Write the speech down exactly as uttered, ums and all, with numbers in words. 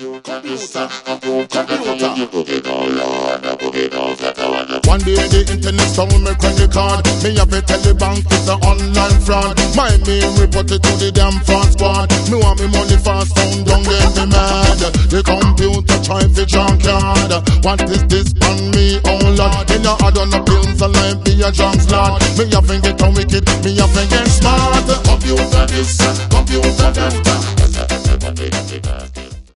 Computer, computer. One day the internet stole my credit card. Me have to tell the bank it's an online fraud. My mail report it to the damn fraud squad. Me want me money fast, found don't get me mad. The computer try to junkyard. What is this on me, oh Lord? Me no add on the pills and life be a junk slot. Me have to get a wicked, me have to get smart. Computer this, computer that.